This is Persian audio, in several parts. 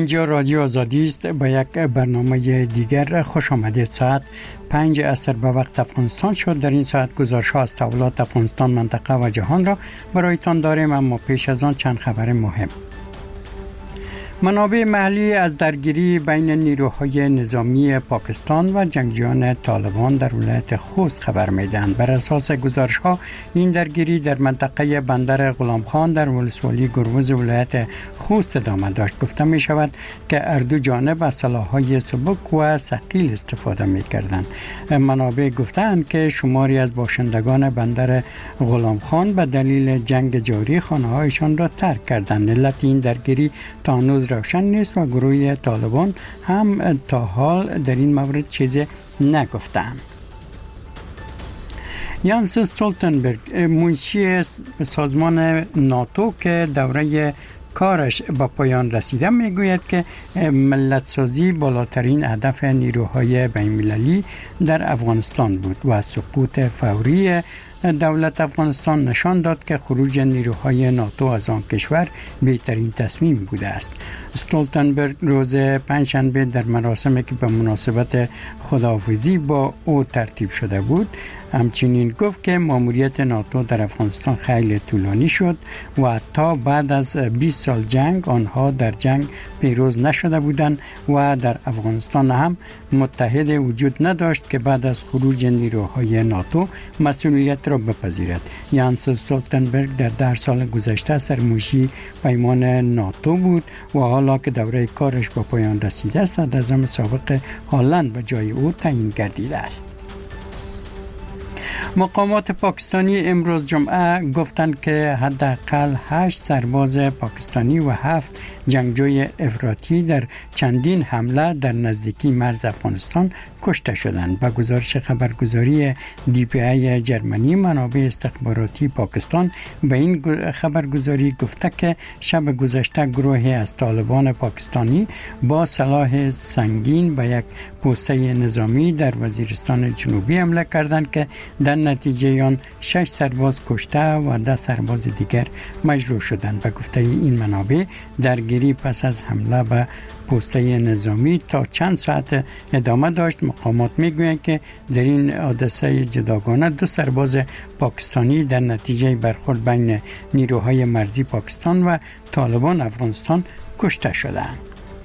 اینجا رادیو آزادی است. با یک برنامه دیگر خوش آمدید. ساعت 5 عصر به وقت افغانستان شد. در این ساعت گزارش‌ها از تحولات افغانستان، منطقه و جهان را برایتان داریم، اما پیش از آن چند خبر مهم. منابع محلی از درگیری بین نیروهای نظامی پاکستان و جنگجویان طالبان در ولایت خوست خبر می‌دهند. بر اساس گزارش‌ها این درگیری در منطقه بندر غلام خان در ولسوالی گروز ولایت خوست ادامه داشت. گفته می‌شود که هر دو جانب از سلاح‌های سبک و ثقیل استفاده می‌کردند. منابع گفتند که شماری از باشندگان بندر غلام خان به دلیل جنگ جاری خانه‌هایشان را ترک کردند. علت این درگیری تا هنوز روشن نیست و گروه طالبان هم تا حال در این مورد چیزی نگفتند. یانس استولتنبرگ، منشی سازمان ناتو که دوره کارش به پایان رسیده، میگوید که ملت سازی بالاترین هدف نیروهای بین‌المللی در افغانستان بود و سقوط فوری دولت افغانستان نشان داد که خروج نیروهای ناتو از آن کشور بهترین تصمیم بوده است. استولتنبرگ روز پنجشنبه در مراسمی که به مناسبت خداحافظی با او ترتیب شده بود همچنین گفت که ماموریت ناتو در افغانستان خیلی طولانی شد و تا بعد از 20 سال جنگ آنها در جنگ پیروز نشده بودند و در افغانستان هم متحد وجود نداشت که بعد از خروج نیروهای ناتو مسئولیت را بپذیرد. یانس استولتنبرگ در 10 سال گذشته سرموشی پیمان ناتو بود و حالا که دوره کارش به پایان رسیده، صدراعظم سابق هلند به جای او تعیین گردیده است. مقامات پاکستانی امروز جمعه گفتند که حداقل 8 سرباز پاکستانی و 7 جنگجوی افراطی در چندین حمله در نزدیکی مرز افغانستان کشته شدند. با گزارش خبرگزاری DPI جرمنی، منابع استخباراتی پاکستان به این خبرگزاری گفته که شب گذشته گروهی از طالبان پاکستانی با سلاح سنگین به یک پوسته نظامی در وزیرستان جنوبی حمله کردند که در نتیجه آن 6 سرباز کشته و 10 سرباز دیگر مجروح شدند. به گفته این منابع درگیری پس از حمله به پوسته نظامی تا چند ساعت ادامه داشت. مقامات میگویند که در این حادثه جداگانه 2 سرباز پاکستانی در نتیجه برخورد بین نیروهای مرزی پاکستان و طالبان افغانستان کشته شدند.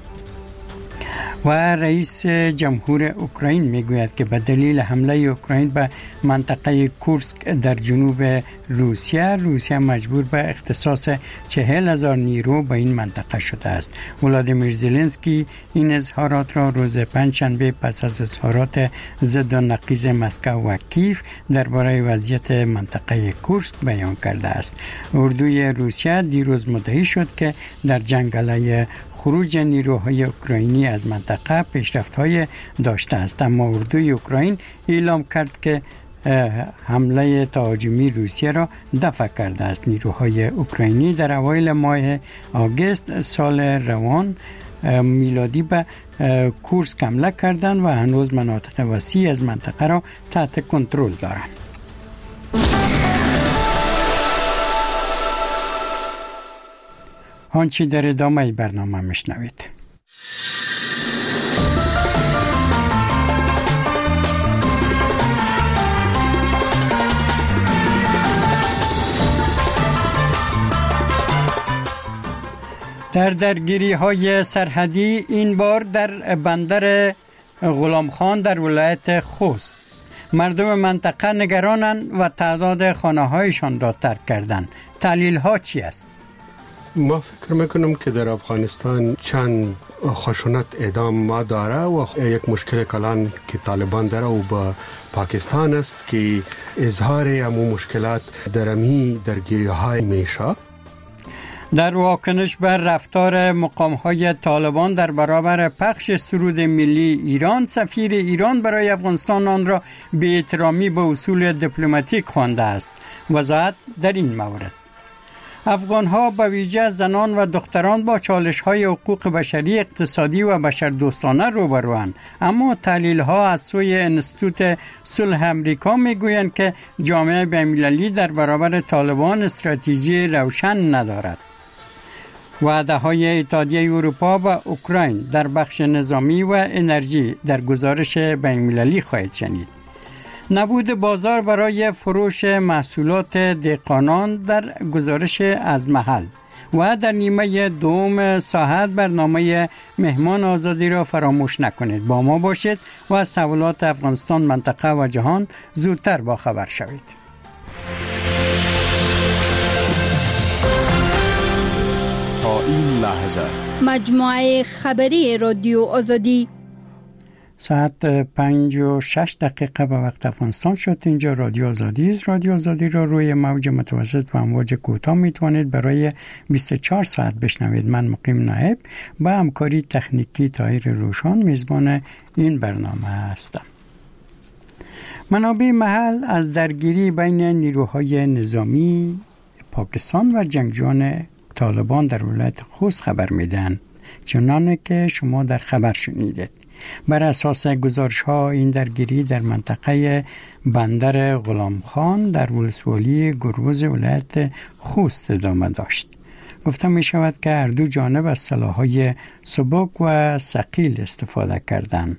و رئیس جمهور اوکراین میگوید که به دلیل حمله اوکراین به منطقه کورسک در جنوب روسیه مجبور به اختصاص 40,000 نیرو به این منطقه شده است. ولادیمیر زلنسکی این اظهارات را روز پنجشنبه پس از اظهارات ضد و نقیض مسکو و کیف درباره وضعیت منطقه کورسک بیان کرده است. اردوی روسیه دیروز مدعی شد که در جنگ علیه خروج نیروهای اوکراینی از منطقه پیشرفت‌های داشته است، اما اردوی اوکراین اعلام کرد که حمله تهاجمی روسیه را دفع کرده است. نیروهای اوکراینی در اوایل ماه آگوست سال روان میلادی به کورسک حمله کردند و هنوز مناطق وسیع از منطقه را تحت کنترل دارند. آنچه در ادامه برنامه میشنوید. در درگیری های سرحدی این بار در بندر غلام خان در ولایت خوست، مردم منطقه نگرانند و تعداد خانه هایشان را ترک کردند. تحلیل ها چی است؟ ما فکر میکنم که در افغانستان چند خشونت ادامه داره و یک مشکل کلان که طالبان داره و با پاکستان است که اظهار همون مشکلات در امی درگیری های میشه. در واکنش بر رفتار مقام‌های طالبان در برابر پخش سرود ملی ایران، سفیر ایران برای افغانستان آن را بی‌احترامی به اصول دیپلماتیک خوانده است. وضاحت در این مورد: افغان‌ها به ویژه زنان و دختران با چالش‌های حقوق بشری، اقتصادی و بشردوستانه روبروند، اما تحلیل‌ها از سوی انستیتوت صلح امریکا می‌گویند که جامعه بین‌المللی در برابر طالبان استراتژی روشن ندارد. وعده‌های اتحادیه اروپا و اوکراین در بخش نظامی و انرژی در گزارش بین‌المللی خواهید شنید. نبود بازار برای فروش محصولات دهقانان در گزارش از محل و در نیمه دوم ساعت برنامه مهمان آزادی را فراموش نکنید. با ما باشید و از تحولات افغانستان، منطقه و جهان زودتر باخبر شوید. تا این لحظه مجموعه خبری رادیو آزادی ساعت 5:06 به وقت افغانستان شد. اینجا رادیو آزادی است. رادیو آزادی را روی موج متوسط و امواج کوتاه میتوانید برای 24 ساعت بشنوید. من مقیم نایب با همکاری تکنیکی طاهر روشان میزبان این برنامه هستم. منابع محل از درگیری بین نیروهای نظامی پاکستان و جنگجویان طالبان در ولایت خوست خبر میدن، چنانه که شما در خبر شنیدید. بر اساس گزارش ها این درگیری در منطقه بندر غلام خان در ولسوالی گروز ولایت خوست ادامه داشت. گفته می شود که هر دو جانب از سلاح‌های سبک و ثقیل استفاده کردند.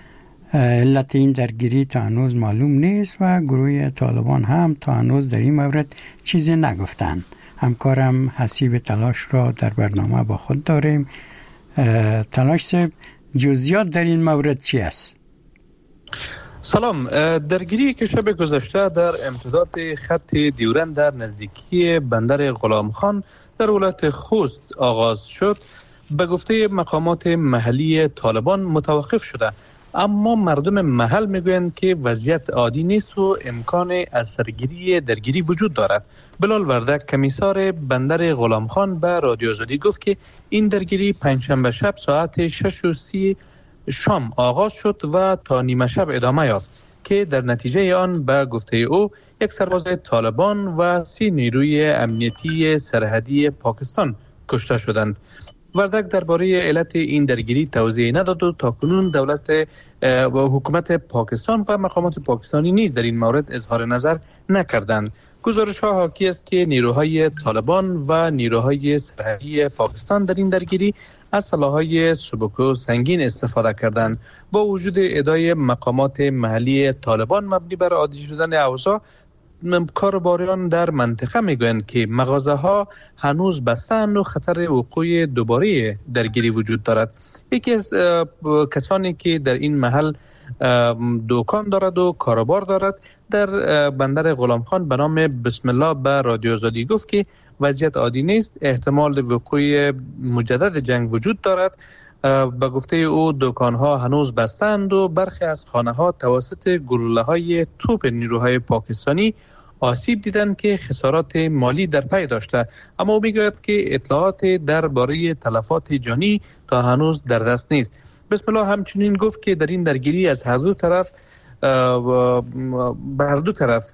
علت این درگیری تا هنوز معلوم نیست و گروه طالبان هم تا هنوز در این مورد چیزی نگفتند. همکارم حسیب تلاش را در برنامه با خود داریم. تلاش صاحب، جزئیات در این مورد چی است؟ سلام. درگیری که شب گذشته در امتداد خط دیورند در نزدیکی بندر غلام خان در ولایت خوست آغاز شد به گفته مقامات محلی طالبان متوقف شده، اما مردم محل میگویند که وضعیت عادی نیست و امکان از سرگیری درگیری وجود دارد. بلال وردک کمیسار بندر غلام خان به رادیو آزادی گفت که این درگیری پنجشنبه شب ساعت 6:30 شام آغاز شد و تا نیمه شب ادامه یافت که در نتیجه آن به گفته او یک سرباز طالبان و 30 نیروی امنیتی سرحدی پاکستان کشته شدند. وردک درباره علت این درگیری توضیح نداد و تاکنون دولت و حکومت پاکستان و مقامات پاکستانی نیز در این مورد اظهار نظر نکردند. گزارش ها حاکی است که نیروهای طالبان و نیروهای سرحدی پاکستان در این درگیری از سلاح‌های سبک و سنگین استفاده کردند. با وجود ادعای مقامات محلی طالبان مبنی بر عادی شدن اوضاع، کاربران در منطقه میگویند که مغازه‌ها هنوز بسته‌اند و خطر وقوع دوباره درگیری وجود دارد. یکی از کسانی که در این محل دکان دارد و کاروبار دارد در بندر غلام خان به نام بسم الله به رادیو آزادی گفت که وضعیت عادی نیست، احتمال وقوع مجدد جنگ وجود دارد. به گفته او دکان‌ها هنوز بستند و برخی از خانه‌ها توسط گلوله‌های توپ نیروهای پاکستانی آسیب دیدند که خسارات مالی در پی داشته، اما او میگوید که اطلاعات درباره تلفات جانی تا هنوز در دست نیست. بسم الله همچنین گفت که در این درگیری از هر دو طرف به هر دو طرف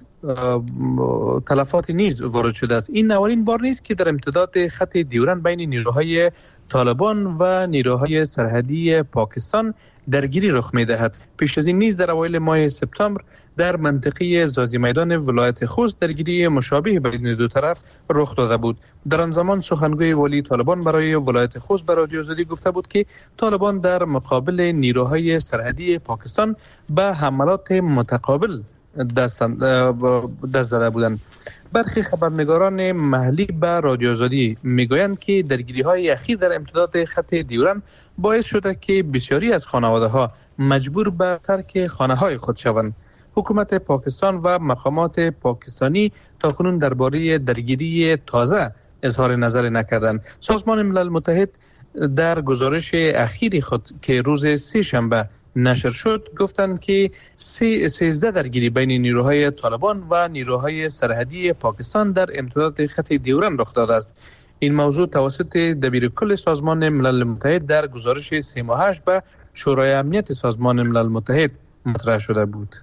تلفات نیز وارد شده است. این اولین بار نیست که در امتداد خط دیورند بین نیروهای طالبان و نیروهای سرحدی پاکستان درگیری رخ می‌دهد. پیش از این نیز در اوایل ماه سپتامبر در منطقه زازی میدان ولایت خوست درگیری مشابه بین دو طرف رخ داده بود. در آن زمان سخنگوی والی طالبان برای ولایت خوست به رادیو آزادی گفته بود که طالبان در مقابل نیروهای سرحدی پاکستان به حملات متقابل دست زده بودند. برخی خبرنگاران محلی به رادیو آزادی میگویند که درگیری‌های اخیر در امتداد خط دیورند باعث شده که بسیاری از خانواده‌ها مجبور به ترک خانه‌های خود شوند. حکومت پاکستان و مقامات پاکستانی تاکنون درباره درگیری تازه اظهار نظر نکردند. سازمان ملل متحد در گزارش اخیری خود که روز سه‌شنبه نشر شد گفتند که 13 درگیری بین نیروهای طالبان و نیروهای سرحدی پاکستان در امتداد خط دیورند رخ داده است. این موضوع توسط دبیرکل سازمان ملل متحد در گزارش 3 به شورای امنیت سازمان ملل متحد مطرح شده بود.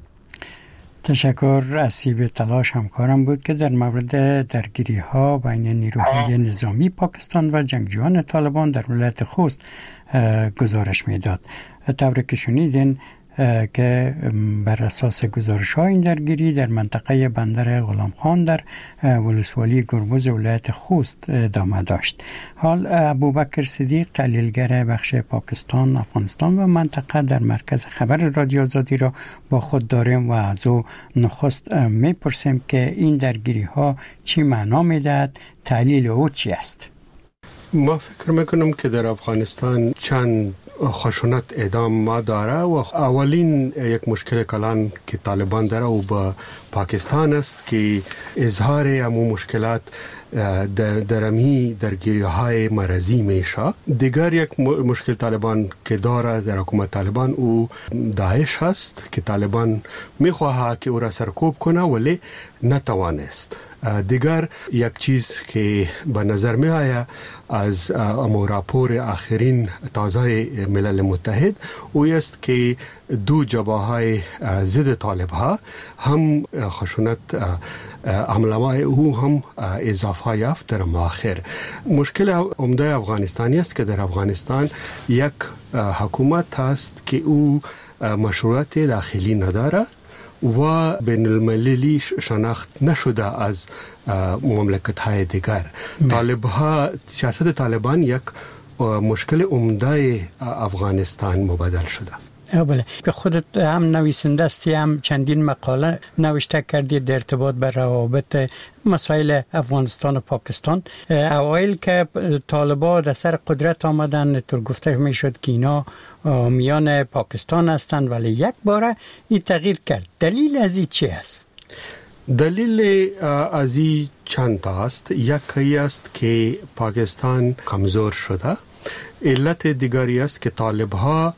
تشکر. اسیب تلاش همکارم بود که در مورد درگیری ها بین نیروهای نظامی پاکستان و جنگجویان طالبان در ولایت خوست گزارش میداد. طوری که شنیدین که بر اساس گزارش‌های این درگیری در منطقه بندر غلامخان در ولسوالی گربز ولایت خوست ادامه داشت. حال ابوبکر صدیق تحلیلگر بخش پاکستان، افغانستان و منطقه در مرکز خبر رادیو آزادی را با خود داریم و از او نخست میپرسیم که این درگیری ها چی معنا میدهد، تحلیل او چی است؟ ما فکر میکنم که در افغانستان چند خشونت ادامه داره و اولین یک مشکل کلان که طالبان داره و با پاکستان است که اظهار همون مشکلات در امی درگیری های مرزی میشه. دیگر یک مشکل طالبان که داره در حکومت طالبان او داعش هست که طالبان میخواه که او را سرکوب کنه ولی نتوانست. دیگر یک چیز که به نظر می آید از راپور آخرین تازه ملل متحد او است که دو جبهه‌های ضد طالب ها هم خشونت عملهای او هم اضافه یافت در مؤخر. مشکل عمده افغانستانی است که در افغانستان یک حکومت هست که او مشروعیت داخلی نداره و بین المللی شناخت نشده از مملکت های دیگر. سیاست طالبان یک مشکل عمده افغانستان مبادل شده. بله، به خودت هم نویسنده هستی، هم چندین مقاله نوشته کردی در ارتباط با روابط مسائل افغانستان و پاکستان. اوایل که طالبان در سر قدرت آمدن طور گفته میشد که اینا میان پاکستان هستند، ولی یک باره این تغییر کرد. دلیل از این چی است؟ دلیل از این چند تا است. یکی است که پاکستان کمزور شده. علت دیگری است که طالب‌ها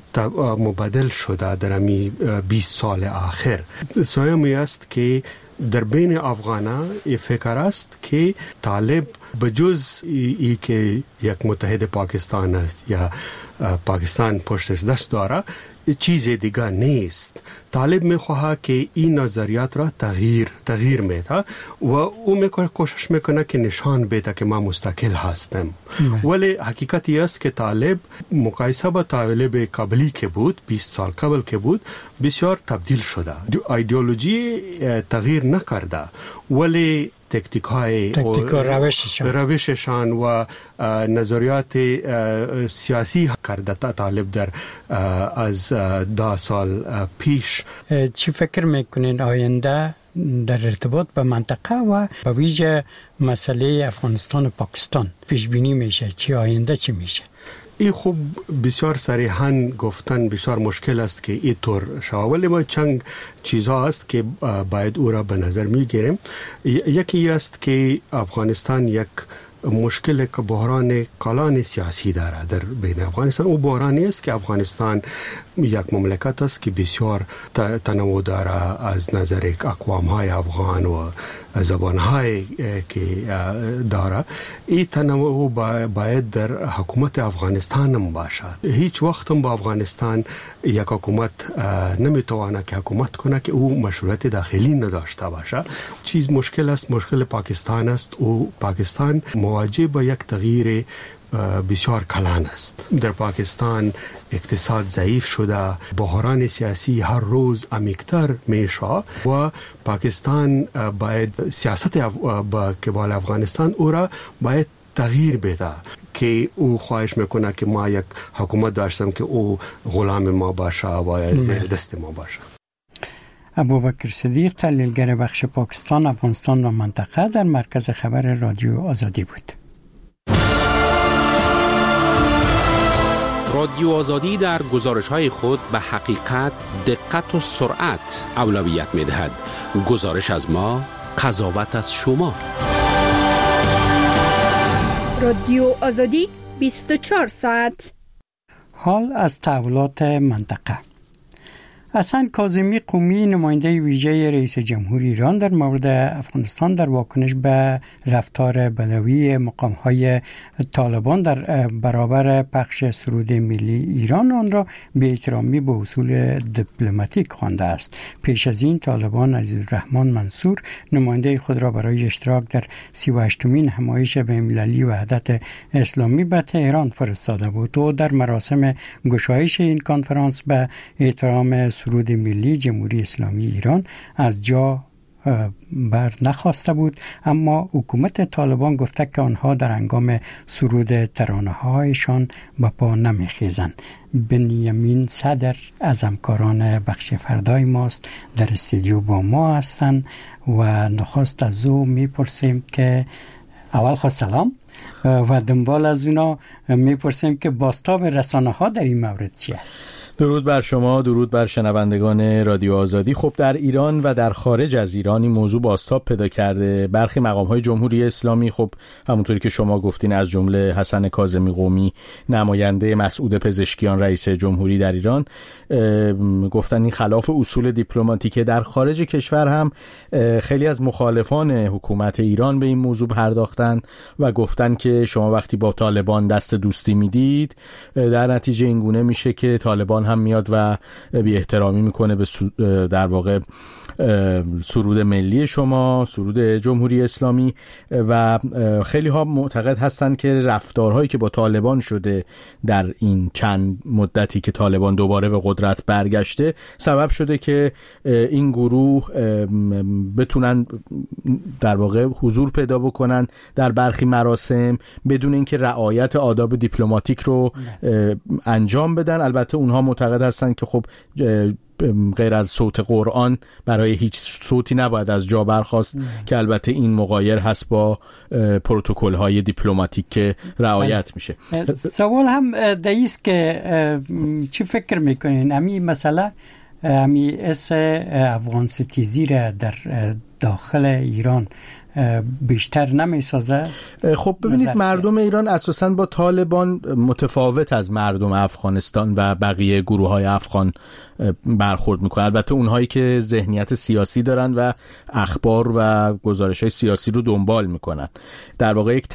مبادل شده در امی 20 سال آخر. سومی است که در بین افغانا فکر است که طالب بجز ای که یک متحد پاکستان است یا پاکستان پشتش دست داره چیز دیگه نیست. طالب میخواه که این نظریات را تغییر میده و او کوشش میکنه که نشان بده که ما مستقل هستم. ولی حقیقتی است که طالب مقایسه با طالب قبلی که بود 20 سال قبل که بود بسیار تبدیل شده. ایدئولوژی تغییر نکرده ولی تکتیک و روششان و نظریات سیاسی کرده طالب در از 10 سال پیش. چی فکر میکنین آینده در ارتباط به منطقه و به ویژه مسئله افغانستان و پاکستان پیش بینی میشه؟ چی آینده چی میشه؟ این خوب بسیار صریحاً گفتن بسیار مشکل است که این طور شود، ولی ما چند چیزها است که باید او را به نظر میگیریم. یکی است که افغانستان یک مشکل که بحران کلان سیاسی داره در بین افغانستان. او بحرانی است که افغانستان یک مملکت است که بسیار تنوع داره از نظر اقوام‌های افغان و زبان‌های که داره. این تنوع باید در حکومت افغانستان هم باشد. هیچ وقت هم با افغانستان یک حکومت نمیتواند که حکومت کنه که او مشروعیت داخلی نداشته باشه. چیز مشکل است، مشکل پاکستان است. او پاکستان مواجه با یک تغییر بسیار کلان است. در پاکستان اقتصاد ضعیف شده، بحران سیاسی هر روز عمیق‌تر میشه و پاکستان باید سیاست با قبال افغانستان او را باید تغییر بده که او خواهش میکنه که ما یک حکومت داشتیم که او غلام ما باشه و زیر دست ما باشه. ابوبکر صدیق تحلیلگر بخش پاکستان، افغانستان و منطقه در مرکز خبر رادیو آزادی بود. رادیو آزادی در گزارش‌های خود به حقیقت، دقت و سرعت اولویت می‌دهد. گزارش از ما، قضاوت از شما. رادیو آزادی 24 ساعت. حال از تحولات منطقه. حسن کاظمی قمی نماینده ویژه رئیس جمهور ایران در مورد افغانستان در واکنش به رفتار بدوی مقام‌های طالبان در برابر پخش سرود ملی ایران آن را بی‌احترامی به اصول دیپلماتیک خوانده است. پیش از این طالبان عزیزالرحمن منصور نماینده خود را برای اشتراک در 38مین همایش بین‌المللی وحدت اسلامی به تهران فرستاده بود و در مراسم گشایش این کنفرانس به احترام سرود ملی جمهوری اسلامی ایران از جا بر نخواسته بود، اما حکومت طالبان گفته که آنها در هنگام سرود ترانه‌هایشان به پا نمیخیزند. بنیامین صدر از همکاران بخش فردای ماست، در استودیو با ما هستند و نخست از او میپرسیم که اول خواست سلام و دنبال از اونا میپرسیم که بازتاب رسانه ها در این مورد چی است؟ درود بر شما، درود بر شنوندگان رادیو آزادی. خب در ایران و در خارج از ایران این موضوع بازتاب پیدا کرده. برخی مقام‌های جمهوری اسلامی خب همونطوری که شما گفتین از جمله حسن کاظمی قمی نماینده مسعود پزشکیان رئیس جمهوری در ایران گفتن این خلاف اصول دیپلماتیکه. در خارج کشور هم خیلی از مخالفان حکومت ایران به این موضوع پرداختن و گفتن که شما وقتی با طالبان دست دوستی میدید در نتیجه اینگونه میشه که طالبان هم میاد و بی احترامی میکنه به در واقع سرود ملی شما، سرود جمهوری اسلامی و خیلی ها معتقد هستند که رفتارهایی که با طالبان شده در این چند مدتی که طالبان دوباره به قدرت برگشته سبب شده که این گروه بتونن در واقع حضور پیدا بکنن در برخی مراسم بدون اینکه رعایت آداب دیپلماتیک رو انجام بدن. البته اونها معتقد هستند که خب غیر از صوت قرآن برای هیچ صوتی نباید از جا برخاست که البته این مغایر هست با پروتکل های دیپلماتیک که رعایت میشه. سوال هم دیست که چی فکر میکنین امی مسئله امی افغان ستیزی را در داخل ایران بیشتر نمیسازه؟ خب ببینید مردم ایران اساساً با طالبان متفاوت از مردم افغانستان و بقیه گروه‌های افغان برخورد میکنن. البته اونهایی که ذهنیت سیاسی دارن و اخبار و گزارش‌های سیاسی رو دنبال میکنن در واقع یک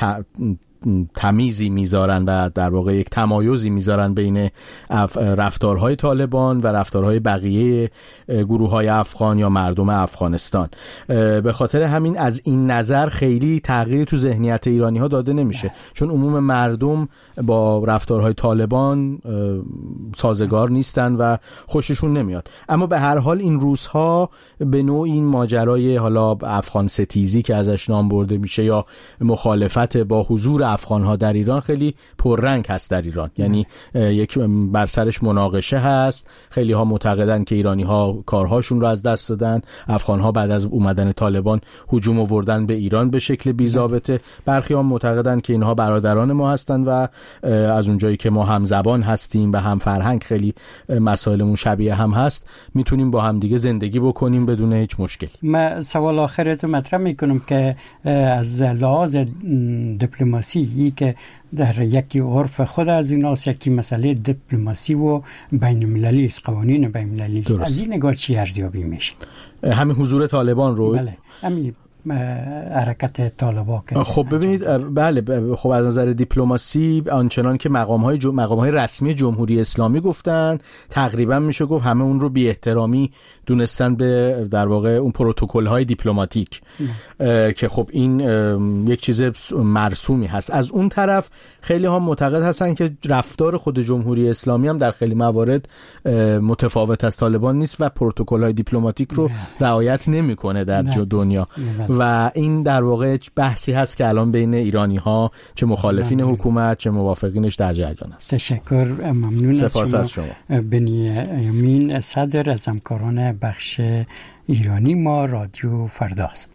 تمیزی میذارن و در واقع یک تمایزی میذارن بین رفتارهای طالبان و رفتارهای بقیه گروه‌های افغان یا مردم افغانستان. به خاطر همین از این نظر خیلی تغییری تو ذهنیت ایرانی‌ها داده نمیشه، چون عموم مردم با رفتارهای طالبان سازگار نیستن و خوششون نمیاد. اما به هر حال این روزها به نوع این ماجرای حالا افغان ستیزی که ازش نام برده میشه یا مخالفت با حضور افغان‌ها در ایران خیلی پررنگ هست در ایران. یعنی یک بر سرش مناقشه هست. خیلی ها معتقدن که ایرانی‌ها کارهاشون رو از دست دادن، افغان‌ها بعد از اومدن طالبان هجوم آوردن به ایران به شکل بی‌ضابطه. برخی ها معتقدن که اینها برادران ما هستن و از اونجایی که ما هم زبان هستیم و هم فرهنگ خیلی مسائلمون شبیه هم هست میتونیم با هم دیگه زندگی بکنیم بدون هیچ مشکلی. من سوال آخرت مطرح میکنم که از لحاظ دیپلماسی که در یکی عرف خود از ایناست، یکی مسئله دیپلماسی و بین المللی است، قوانین بین المللی. از این نگاه چی ارزیابی میشه؟ همین حضور طالبان رو؟ بله، همین حرکت طالبان. خب ببینید بله، خب از نظر دیپلماسی آنچنان که مقام‌های رسمی جمهوری اسلامی گفتن تقریبا میشه گفت همه اون رو بی احترامی دونستن به در واقع اون پروتکل‌های دیپلماتیک که خب این یک چیز مرسومی هست. از اون طرف خیلی ها معتقد هستن که رفتار خود جمهوری اسلامی هم در خیلی موارد متفاوت از طالبان نیست و پروتکل‌های دیپلماتیک رو رعایت نمیکنه در دنیا و این در واقع بحثی هست که الان بین ایرانی‌ها چه مخالفین حکومت چه موافقینش در جریان است. تشکر، ممنون. سپاس از شما. بنیامین صدر از همکاران بخش ایرانی ما رادیو فرداست.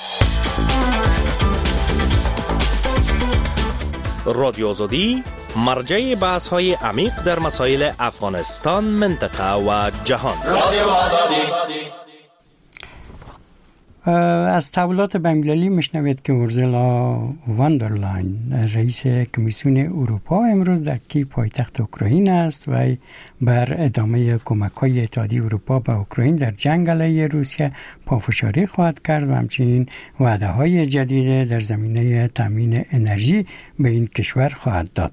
رادیو آزادی مرجع بحث‌های عمیق در مسائل افغانستان، منطقه و جهان. رادیو آزادی. از تحولات بین‌المللی میشنوید که اورسولا واندرلاین رئیس کمیسیون اروپا امروز در کیف پایتخت اوکراین است و بر ادامه کمک‌های اتحادیه اروپا به اوکراین در جنگ علیه روسیه پافشاری خواهد کرد و همچنین وعده‌های جدید در زمینه تامین انرژی به این کشور خواهد داد.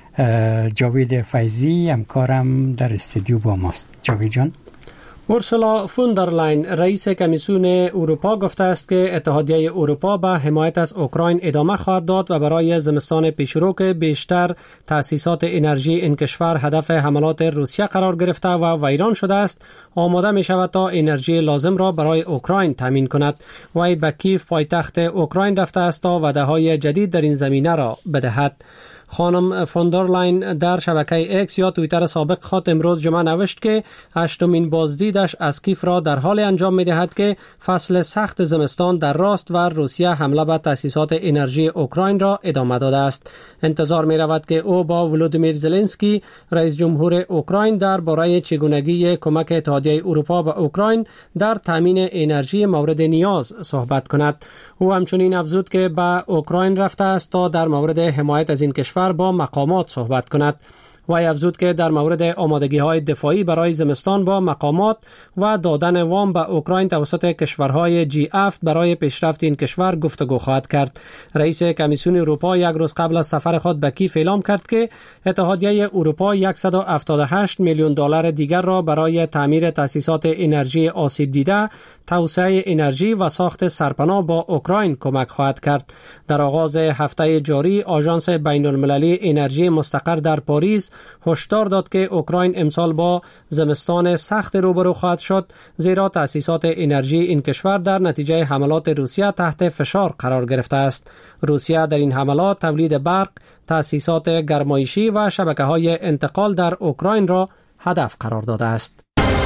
جاوید فیضی همکارم در استودیو با ماست. جاوید جان. اورسولا فوندرلاین رئیس کمیسیون اروپا گفته است که اتحادیه اروپا به حمایت از اوکراین ادامه خواهد داد و برای زمستان پیشرو که بیشتر تأسیسات انرژی این کشور هدف حملات روسیه قرار گرفته و ویران شده است آماده می شود تا انرژی لازم را برای اوکراین تامین کند. وی به کیف پایتخت اوکراین رفته است تا وعده‌های جدید در این زمینه را بدهد. خانم فوندرلاین در شبکه اکس یا توییتر سابق خود امروز جمعه نوشت که هشتمین بازدیدش از کیف را در حال انجام می دهد که فصل سخت زمستان در راست و روسیه حمله به تأسیسات انرژی اوکراین را ادامه داده است. انتظار می رود که او با ولودیمیر زلنسکی رئیس جمهور اوکراین درباره چگونگی کمک اتحادیه اروپا به اوکراین در تامین انرژی مورد نیاز صحبت کند. او همچنین افزود که به اوکراین رفته است تا در مورد حمایت از این کشور با مقامات صحبت کند. وی افزود که در مورد آمادگی‌های دفاعی برای زمستان با مقامات و دادن وام به اوکراین توسط کشورهای G7 برای پیشرفت این کشور گفتگو خواهد کرد. رئیس کمیسیون اروپا یک روز قبل از سفر خود به کیف اعلام کرد که اتحادیه اروپا $178 میلیون دیگر را برای تعمیر تأسیسات انرژی آسیب دیده، توسعه انرژی و ساخت سرپناه با اوکراین کمک خواهد کرد. در آغاز هفته جاری آژانس بین‌المللی انرژی مستقر در پاریس هشدار داد که اوکراین امسال با زمستان سخت روبرو خواهد شد زیرا تأسیسات انرژی این کشور در نتیجه حملات روسیه تحت فشار قرار گرفته است. روسیه در این حملات تولید برق، تأسیسات گرمایشی و شبکه‌های انتقال در اوکراین را هدف قرار داده است.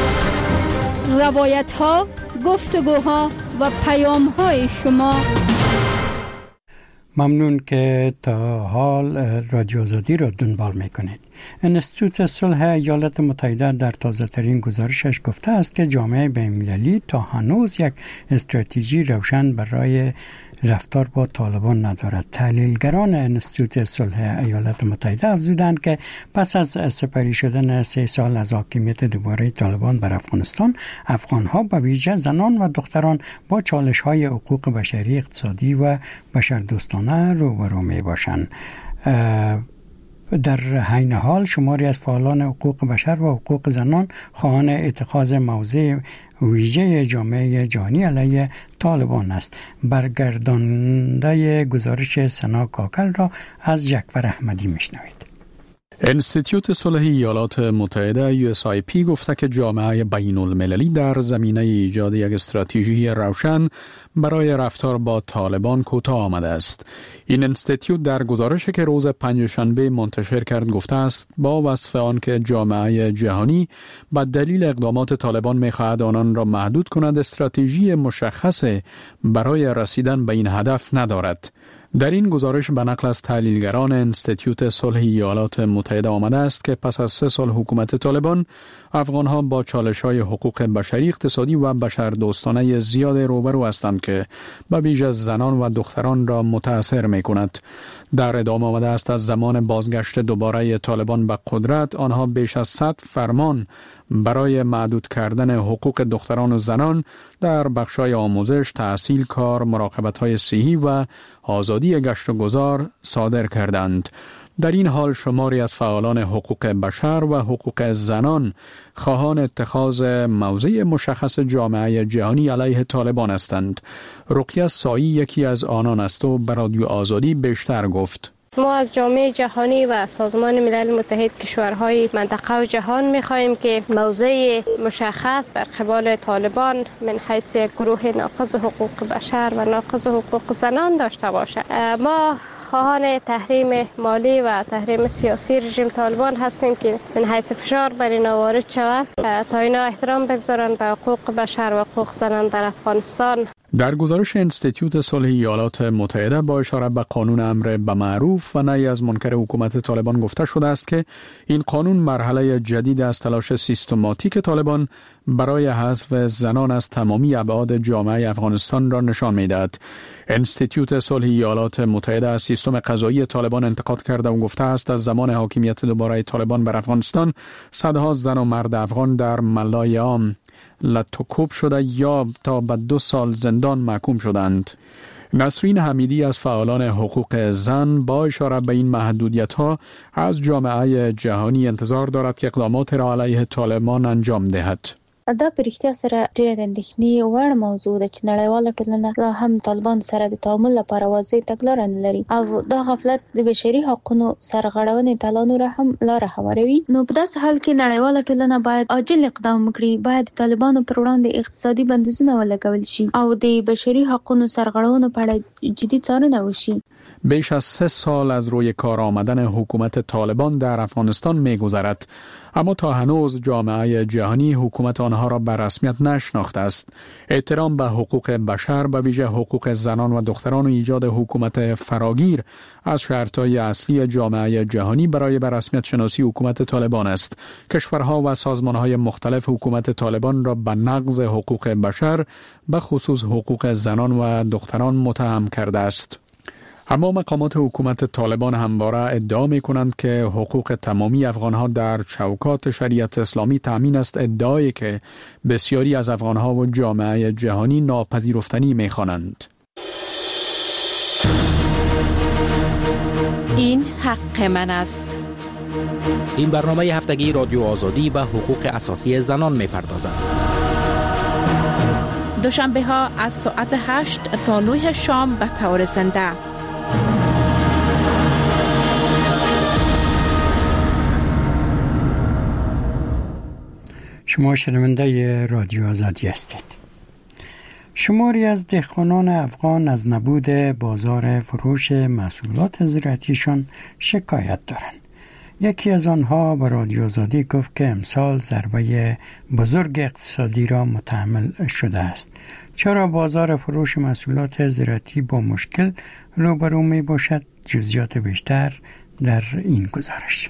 روایت‌ها، گفتگوها و پیام‌های شما. ممنون که تا حال رادیو آزادی را دنبال میکنید. انستیتوت صلح ایالات متحده در تازه‌ترین گزارشش گفته است که جامعه بین‌المللی تا هنوز یک استراتژی روشن برای رفتار با طالبان ندارد. تحلیلگران انستیتوت صلح ایالات متحده افزودند که پس از سپری شدن 3 سال از حاکمیت دوباره طالبان بر افغانستان، افغان‌ها به ویژه زنان و دختران با چالش‌های حقوق بشری، اقتصادی و بشردوستانه روبرو می‌باشند. در حین حال شماری از فعالان حقوق بشر و حقوق زنان خواهان اتخاذ موضع ویژه جامعه جهانی علیه طالبان است. برگرداننده گزارش سنا کاکل را از جعفر احمدی میشنوید. انستیتوت صلح ایالات متحده USIP گفته که جامعه بین المللی در زمینه ایجاد یک استراتژی روشن برای رفتار با طالبان کوتاه آمده است. این انستیتوت در گزارشی که روز پنجشنبه منتشر کرد گفته است با وصف آن که جامعه جهانی به دلیل اقدامات طالبان می‌خواهد آنان را محدود کند، استراتژی مشخص برای رسیدن به این هدف ندارد. در این گزارش به نقل از تحلیلگران انستیتوت صلح ایالات متحده آمده است که پس از 3 سال حکومت طالبان، افغانها با چالش‌های حقوق بشری، اقتصادی و بشردوستانه زیاد روبرو هستند که به ویژه زنان و دختران را متاثر می‌کند. در ادامه آمده است از زمان بازگشت دوباره طالبان به قدرت، آنها بیش از 100 فرمان برای محدود کردن حقوق دختران و زنان در بخش‌های آموزش، تحصیل، کار، مراقبت‌های صحی و آزادی گشت و گذار صادر کردند. در این حال شماری از فعالان حقوق بشر و حقوق زنان خواهان اتخاذ موضع مشخص جامعه جهانی علیه طالبان هستند. رقیه سایی یکی از آنان است و به رادیو آزادی بیشتر گفت. ما از جامعه جهانی و سازمان ملل متحد کشورهای منطقه و جهان می‌خواهیم که موضع مشخص در قبال طالبان من حیث گروه ناقض حقوق بشر و ناقض حقوق زنان داشته باشد. ما خواهان تحریم مالی و تحریم سیاسی رژیم طالبان هستیم که من حیث فشار بر اینا وارد شود تا اینا احترام بگذارن به حقوق بشر و حقوق زنان در افغانستان. در گزارش انستیتیوت صلح ایالات متحده با اشاره به قانون امر به معروف و نهی از منکر حکومت طالبان گفته شده است که این قانون مرحله جدید از تلاش سیستماتیک طالبان برای حذف زنان از تمامی ابعاد جامعه افغانستان را نشان می‌دهد. انستیتیوت صلح ایالات متحده از سیستم قضایی طالبان انتقاد کرده و گفته است از زمان حاکمیت دوباره طالبان بر افغانستان صدها زن و مرد افغان در ملای عام لطوکوب شده یا تا به 2 سال زندان محکوم شدند. نسرین حمیدی از فعالان حقوق زن با اشاره به این محدودیت‌ها از جامعه جهانی انتظار دارد که اقدامات را علیه طالبان انجام دهد. دا په رښتیا سره ډېره د اندېښنې وړ موضوع ده چې نړیواله ټولنه لا هم طالبان سره د تعامل لپاره واضح تګلاره نه لري او دا غفلت د بشري حقوقو سرغړونې ته لا نور هم لاره هواروي. نو په داسې حال کې نړیواله ټولنه باید عاجل اقدام وکړي، باید د طالبانو پر وړاندې اقتصادي بندیزونه ولګول شي او د بشري حقوقو سرغړونو په اړه جدي څارنه وشي. بیش از 3 سال از روی کار آمدن حکومت طالبان در افغانستان می‌گذرد، اما تا هنوز جامعه جهانی حکومت آنها را به رسمیت نشناخته است. احترام به حقوق بشر، به ویژه حقوق زنان و دختران و ایجاد حکومت فراگیر از شرطهای اصلی جامعه جهانی برای به رسمیت شناسی حکومت طالبان است. کشورها و سازمانهای مختلف حکومت طالبان را به نقض حقوق بشر، به خصوص حقوق زنان و دختران متهم کرده است. اما مقامات حکومت طالبان همواره ادعا می کنند که حقوق تمامی افغانها در چوکات شریعت اسلامی تامین است، ادعایی که بسیاری از افغانها و جامعه جهانی ناپذیرفتنی می خوانند. این حق من است. این برنامه هفتگی رادیو آزادی به حقوق اساسی زنان می پردازد. دوشنبه ها از ساعت 8 تا 9 شام به طور زنده. شما شنونده رادیو آزادی هستید. شماری از دهقانان افغان از نبود بازار فروش محصولات زراعتیشان شکایت دارند. یکی از آنها به رادیو آزادی گفت که امسال ضربه بزرگ اقتصادی را متحمل شده است. چرا بازار فروش محصولات زراعتی با مشکل روبرو می باشد؟ جزئیات بیشتر در این گزارش.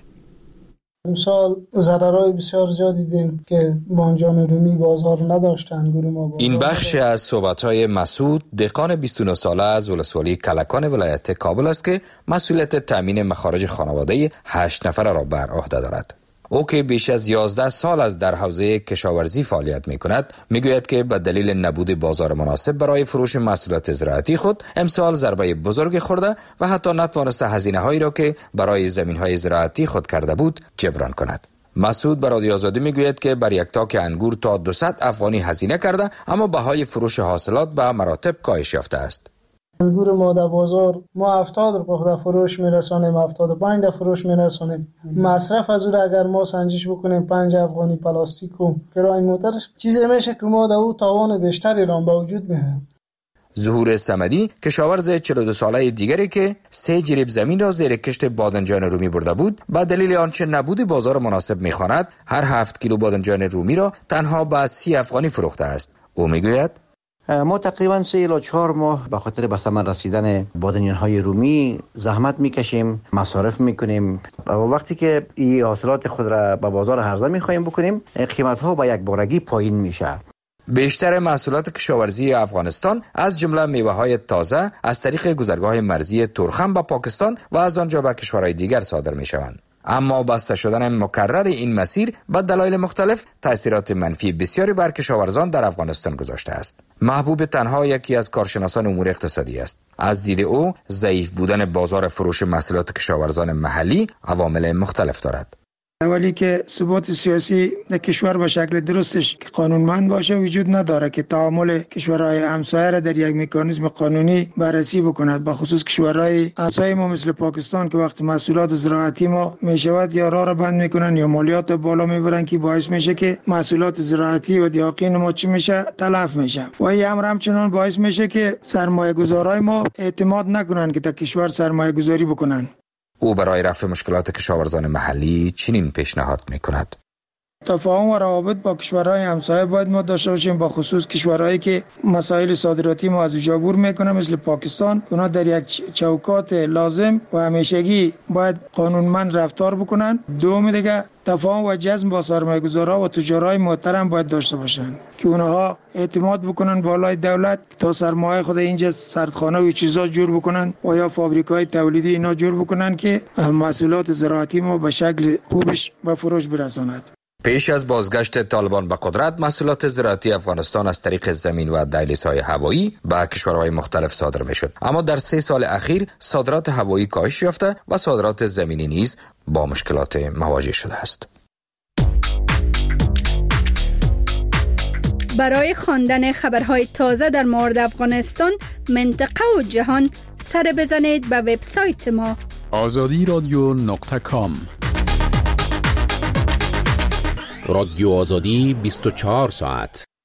امسال ضررهای بسیار زیادی دیدیم که بانجان رومی بازار نداشتن. این بخش از صحبت‌های مسعود، دهقان 29 ساله از ولسوالی کلکان ولایت کابل است که مسئولیت تامین مخارج خانواده 8 نفر را بر عهده دارد. او که بیش از 11 سال از در حوزه کشاورزی فعالیت می‌کند، میگوید که به دلیل نبود بازار مناسب برای فروش محصولات زراعتی خود امسال ضربه بزرگ خورده و حتی نتوانسته هزینه‌هایی را که برای زمین‌های زراعتی خود کرده بود جبران کند. مسعود به رادیو آزادی میگوید که بر یک تاک انگور تا 200 افغانی هزینه کرده، اما بهای فروش حاصلات به مراتب کاهش یافته است. انگور ما در بازار ما 70 روپیه فروش میرسانیم، 75 ده فروش میرسانیم. مصرف از اون اگر ما سنجش بکنیم 5 افغانی پلاستیک و کرای موتر چیزی میشه که ما در او تاوان بیشتری را به وجود میاریم. ظهور صمدی کشاورز 42 ساله دیگری که 3 جریب زمین را زیر کشت بادنجان رومی برده بود، با دلیل آنچه نبود بازار مناسب میخواند هر 7 کیلو بادنجان رومی را تنها به 30 افغانی فروخته است. او میگوید ما تقریبا 3 الی 4 ماه به خاطر به ثمر رسیدن بادنجان‌های رومی زحمت میکشیم، مصارف میکنیم و وقتی که این حاصلات خود را به بازار عرضه میخوایم بکنیم، قیمت‌ها با یک بارگی پایین میشه. بیشتر محصولات کشاورزی افغانستان از جمله میوه‌های تازه از طریق گذرگاه مرزی تورخم به پاکستان و از آنجا به کشورهای دیگر صادر میشوند. اما بسته شدن مکرر این مسیر به دلایل مختلف تأثیرات منفی بسیاری بر کشاورزان در افغانستان گذاشته است. محبوب تنها یکی از کارشناسان امور اقتصادی است. از دید او ضعیف بودن بازار فروش محصولات کشاورزان محلی عوامل مختلف دارد. اولی که ثبات سیاسی در کشور به شکل درستش که قانونمند باشه وجود نداره که تعامل کشورهای همسایه را در یک مکانیزم قانونی بررسی بکند، به خصوص کشورهای همسایه ما مثل پاکستان که وقت محصولات زراعتی ما میشود یا راه را بند میکنن یا مالیات بالا میبرن که باعث میشه که محصولات زراعتی و دیاقین ما چی میشه تلف میشه و این امر همچنان باعث میشه که سرمایه گذارای ما اعتماد نکنن که در کشور سرمایه گذاری بکنن. او برای رفع مشکلات کشاورزان محلی چنین پیشنهاد می‌کند. تفاهم و روابط با کشورهای همسایه باید ما داشته باشیم، با خصوص کشورهایی که مسائل صادراتی ما از اونجا عبور میکنه مثل پاکستان. اونا در یک چوکات لازم و همیشگی باید قانونمند رفتار بکنن. دوم دیگه تفاهم و جذب با سرمایه‌گذارها و تجارای محترم باید داشته باشن که اونها اعتماد بکنن بالای دولت تا سرمایه خود اینجا سردخانه و چیزا جور بکنن و یا فابریکای تولیدی اینا جور بکنن که محصولات زراعتی ما به شکل خوبش به فروش برساند. پیش از بازگشت طالبان به قدرت، محصولات زراعتی افغانستان از طریق زمین و دهلیزهای هوایی به کشورهای مختلف صادر میشد، اما در 3 سال اخیر صادرات هوایی کاهش یافته و صادرات زمینی نیز با مشکلات مواجه شده است. برای خواندن خبرهای تازه در مورد افغانستان، منطقه و جهان، سر بزنید به وبسایت ما azadiradio.com. رادیو آزادی 24 ساعت